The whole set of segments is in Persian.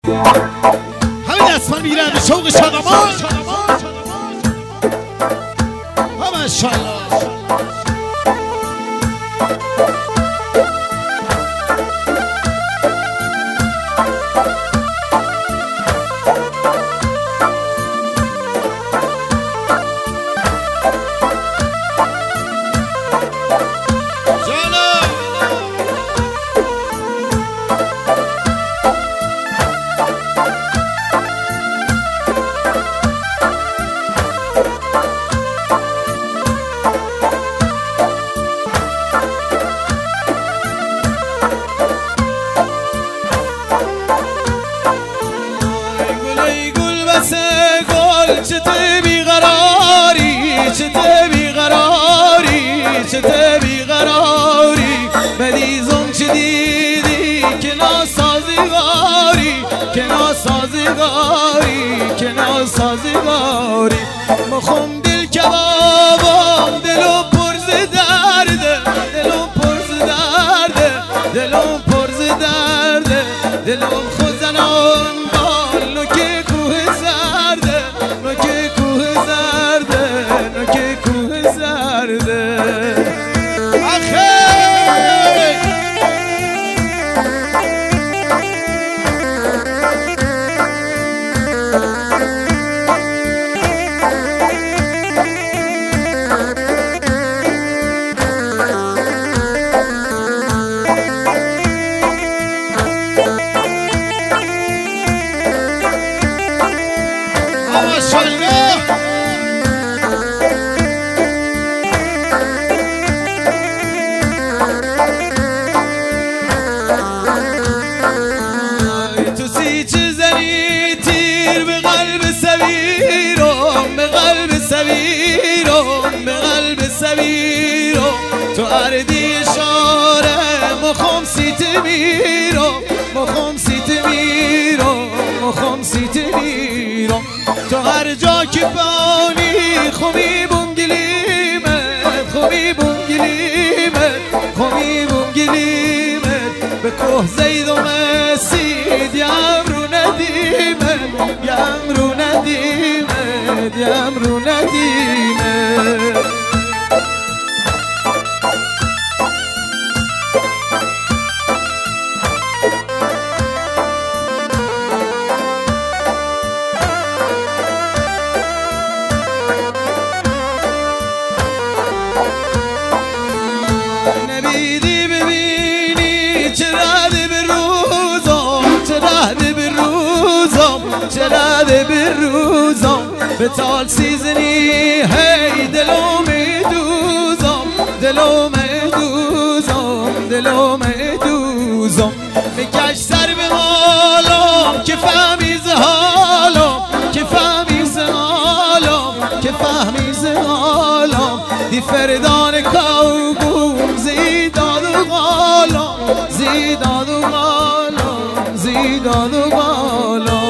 همین دستمان میگیرن به شوق شادمان ماشاءالله. چته بیقراری بدیزم چی دیدی که ناسازگاری که ناسازگاری که ناسازگاری مخم دل کبابم دلم پرز درده دلم پرز درده دلم پرز درده دلم خزنان بال نوک کوه زرده نوک کوه زرده نوک کوه زرده تو اردی شاره مخم سیت میرو مخم سیت میرو مخم سیت میرو تو هر جا که بانی خوبی بونگلیمت خوبی بونگلیمت خوبی بونگلیمت به کوه زید و مسید یم رو ندیمت یم رو ندیمت یم رو ندیمت چرا به روزم به تال سیزنی هی دلو میدوزم دلو میدوزم دلو میدوزم میکش سر به حالم که فهمی حالم که فهمی حالم که فهمی حالم دی فردان کوگوم زیداد و غالم زیداد و غالم زیداد و غالم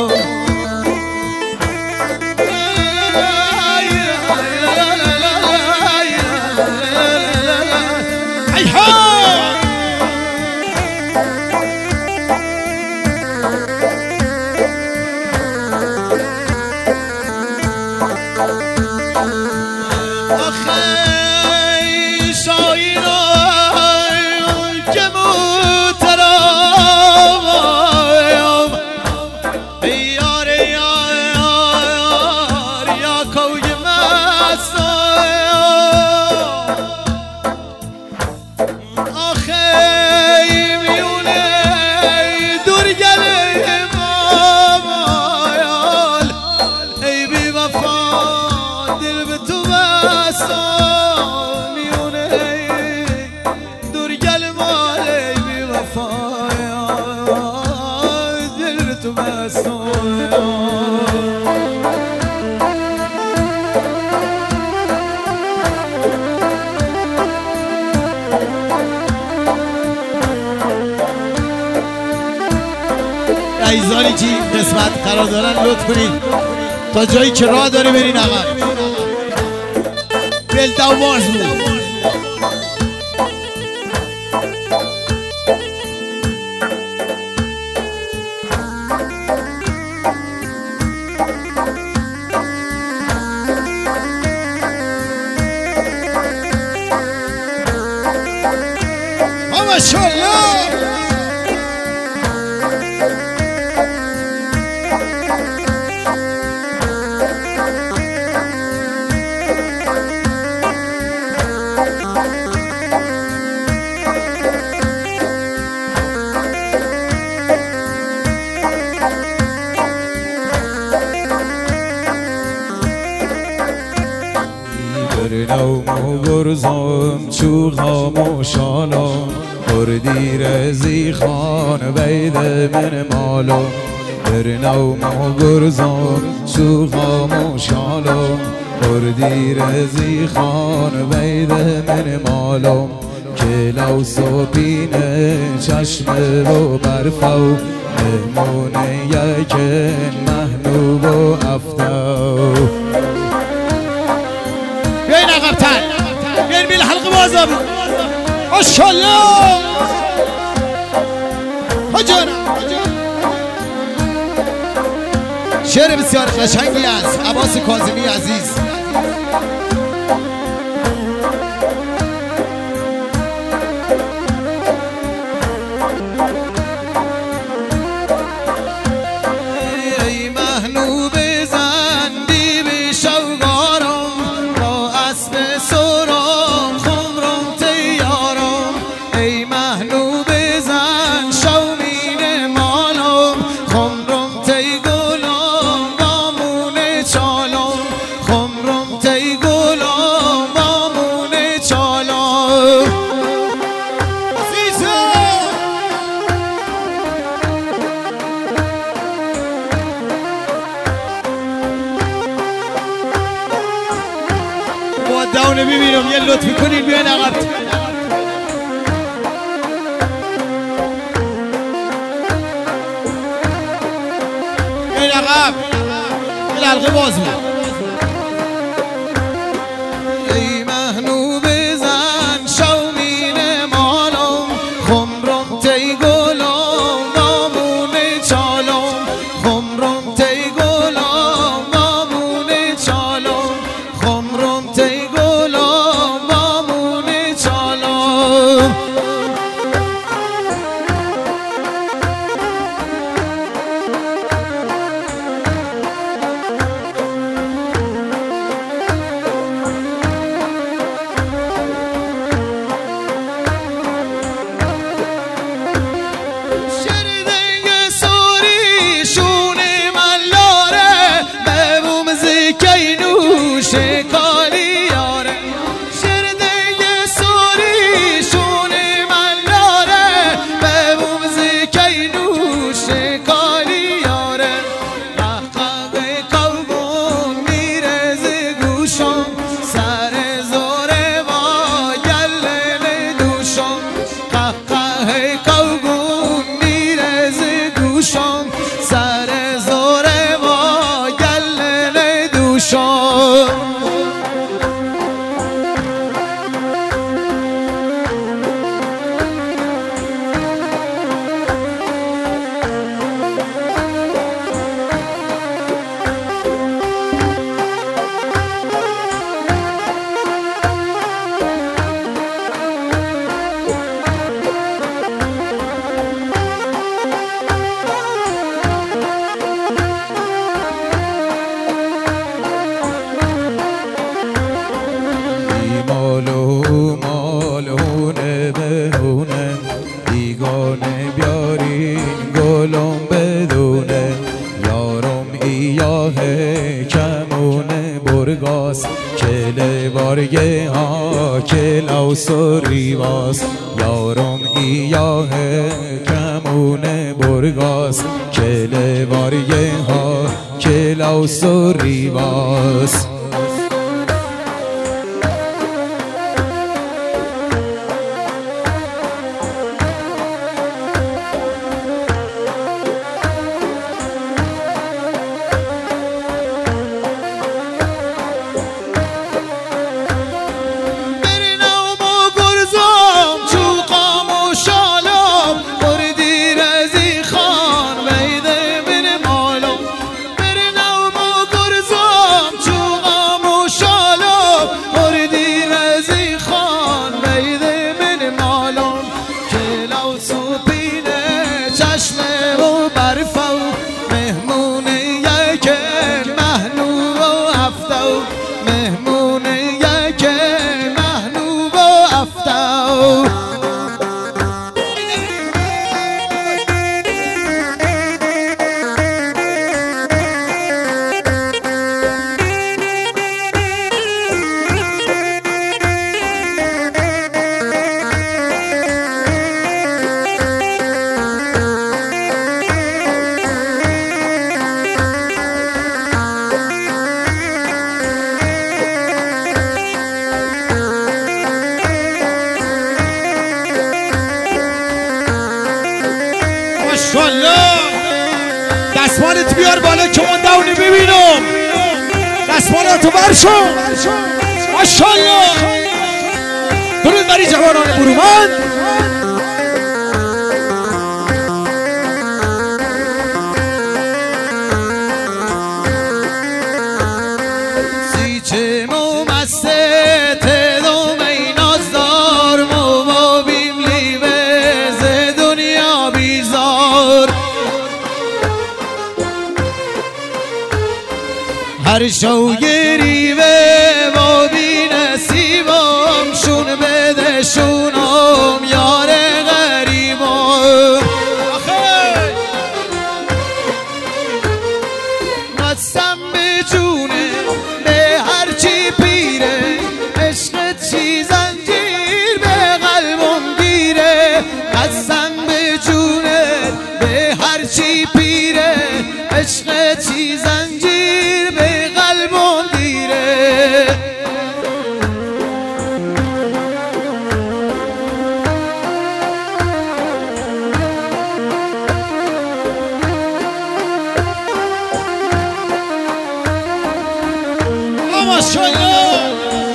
عزیزانی که این قسمت قرار دارن لطف کنید تا جایی که راه داره برین عقب. بلدوارز بود. برنو گرزم چو خاموشالا بردی رزی خان بید من مالا برنو گرزم چو خاموشالا بردی رزی خان بید من مالا کلو سوپینه چشم و برفو مهمون یکن محنوب و افتو بیاین عقب‌تر بیاین بیل حلقه بازا بود ماشاءالله حجارم شعر بسیار قشنگی است عباس کاظمی عزیز ای محنوب زندی به شوگارم با اسب سرام خمرم تیارم ای محنوب زن شومین مالم خمرم تی گلم بامون چالم خمرم تی گلم بامون چالم داونه میبینم یه لطفی کنین بیاین عقب بیاین عقب این حلقه باز بود ای محنوب زن شومین مالم خمرم تی گلم بامون چالم خمرم تی گلم بامون چالم خمرم تی گلم بامون چالم شردنگ سوری شون ملاره ببوم زکی نوش کالی یاره شردنگ سوری شون ملاره ببوم زکی نوش کالی یاره قهقه قوبون میره ز گوشم سر زوره با گلل دوشم قهقه قوبون میره ز گوشم سر زوره با گلل دوشم مالونه بهونه بیگانه بیارین گلم بدونه یارم ایاه کمونه برگاس کل بارگه ها کل اوسری باس یارم ایاه کمونه برگاس کل بارگه ها کل اوسری باس من دستمالت بیار بالا که اون دونی ببینم. دستمالاتو برشو. ماشاءالله. درود بری جوانان برومند. سیچه مو مسته تدوم این آزدار مو بیم لیوه ز دنیا بیزار هر شو گریوه و بی نصیبم شون بده شونم یار غریبم قسم به جونه به هرچی پیره عشقت چی زنجیر به قلبم گیره قسم به جونه به هرچی پیره عشقت چی زنجیر به قلبم گیره ماشاءالله.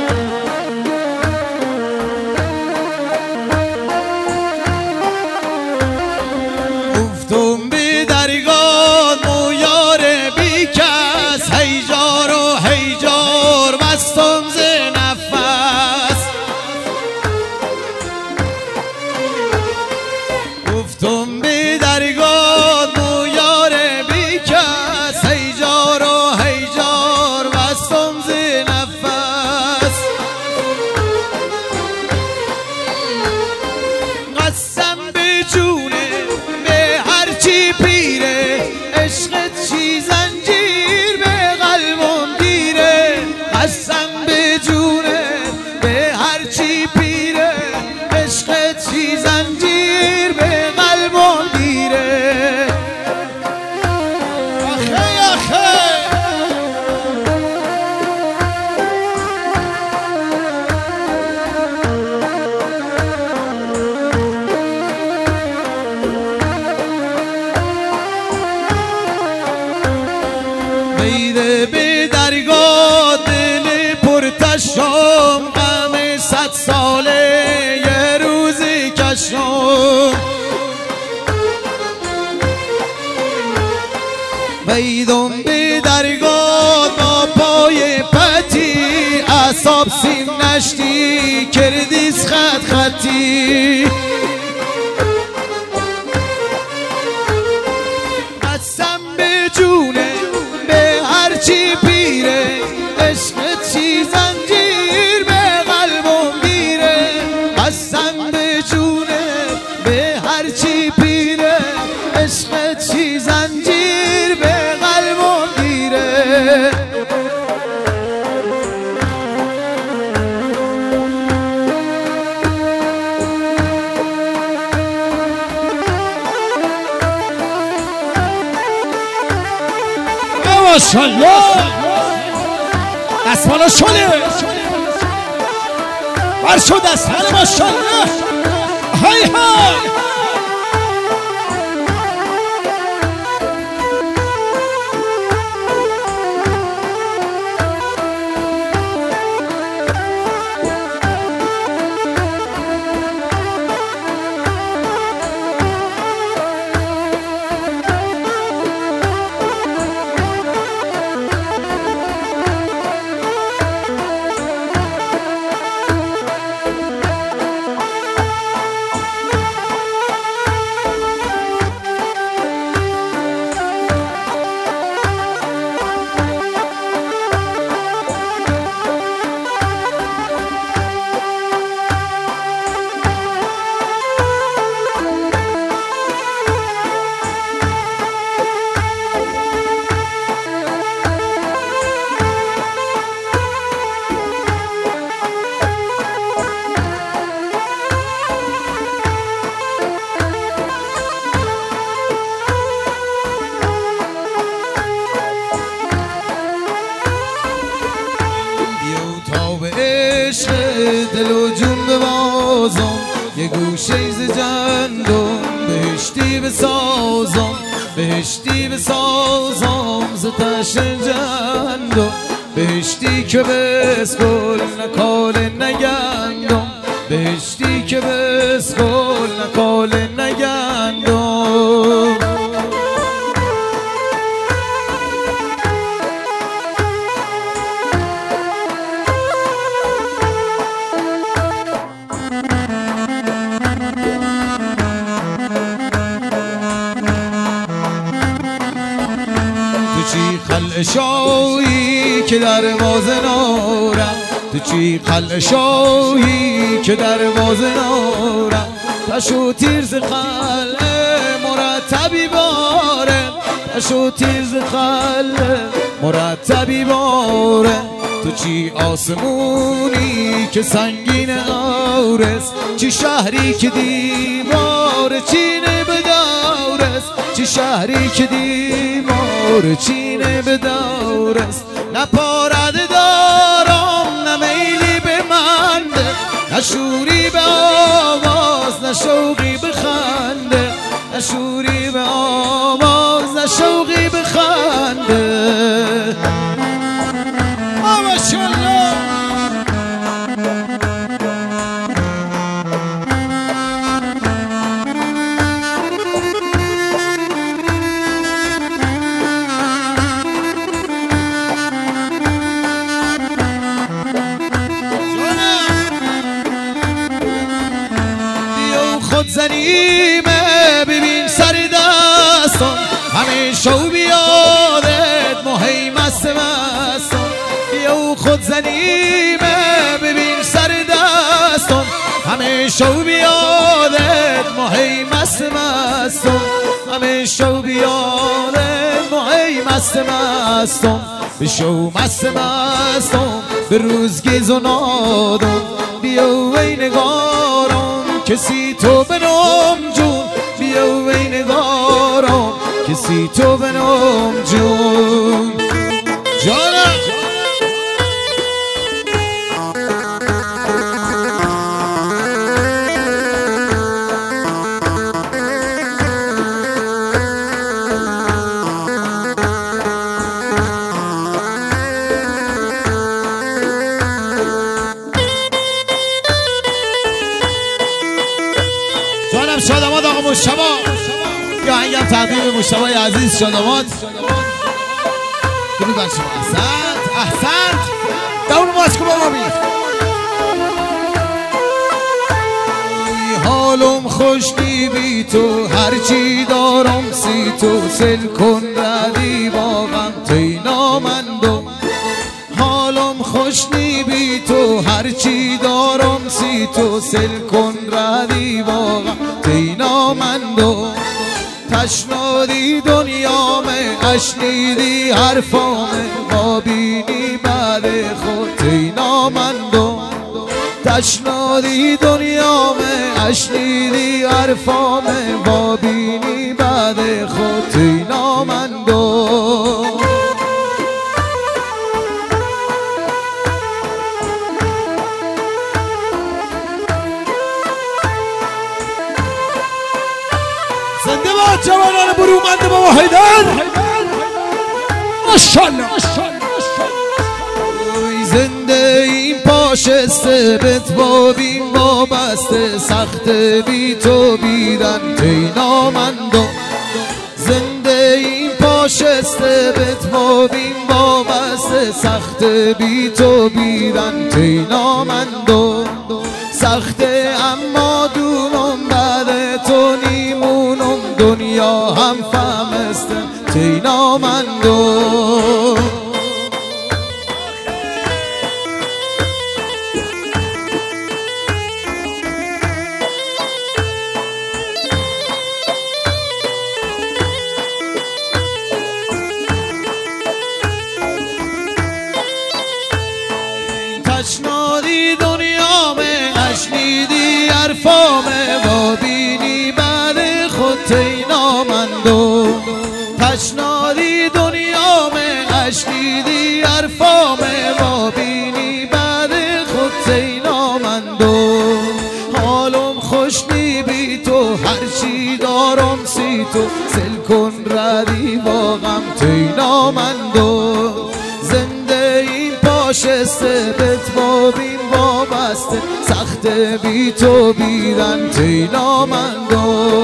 گفتم به درگاه مو یار بی کس هیجار و هیجار بستم ز نفس گفتم به درگاه مو یار بی کس هیجار و هیجار بستم ز نفس قسم به جونه به هرچی پیره عشقت چی زنجیر به قلبم گیره قسم به جونه به هرچی پیره عشقت چی زنجیر به قلبم گیره آخه آخه. بیده به درگاه دل پرتشم غم 100 ساله یه روزی کشم بیدم به درگاه با پای پتی اعصاب سیم نشتی کردیز خط خطی قسم به جونه به هرچی پیره عشقت چی زنجیر به قلبم گیره قسم به جونه به هرچی پیره عشقت چی زنجیر به قلبم گیره ماشاءالله. دستمالا شده برشو دستمال ماشاءالله. های های. دل و جون ببازم یه گوشه ز جندم بهشتی بسازم بهشتی بسازم ز تشن جندم بهشتی که بسکل نکال نگندم بهشتی که بسکل نکال نگندم چی خل شاهی که دروازه نارم تو چی خل شاهی که دروازه نارم پشو تیرز خل مرتبی باره پشو تیرز خل مرتبی باره تو چی آسمونی که سنگین آرس چی شهری که دیوار چینه بدارس چی شهری که دیوار چینه بدارس نه پارده دارم نه میلی به منده نه شوری به آواز نه شوقی به خنده نه شوری به آواز نه شوقی به خنده ماشاءالله خود زنیمه ببین سر دستان همیشه و بیادت مهی مست مستان بیا خود زنیمه ببین سر دستان همیشه و بیادت مهی مست مستان همیشه و بیادت مهی مست مستان بشو مست مستان به روزگیز و نادم بیا وی نگارم کسی تو بنام جون بیا وی نگارم کسی تو بنام جون جانم شادمات آقا مشتبه یا هنگم تقدیم مشتبه عزیز شادمات درود بر شما احسنت احسنت دون ماسکو بابا بی حالم خوش بی تو هرچی دارم سی تو سل کن ردی واقعا تینا مندم حالم خوش بی تو هرچی دارم سی تو سل کن ردی واقعا تینا مندم تشنادی دنیامه اشنیدی حرفامه مابینی بعد خود تینا مندم تشنادی دنیامه اشنیدی حرفامه مابینی بعد خود تینا مندم زنده باد جوانان برومند بابا حیدر ماشاءالله زنده این پاشسته بت بابین وابسته سخت بی تو بیدن تینا مندم زنده این پاشسته بت بابین وابسته سخت بی تو بیدن تینا مندم سخته اما دونم بعد تو نیمونم دنیا هم فهمسته تینا مندم تشنادی دنیامه اشنیدی حرفامه وابینی بعد خود تینا مندم تشنادی دنیامه اشنیدی حرفامه وابینی بعد خود تینا مندم حالم خوش بی تو هرچی دارم سی تو سل کن روی با غم تینامندو زنده این پاشسته بتبابیم وابسته سخت بی تو بیرن تینامندو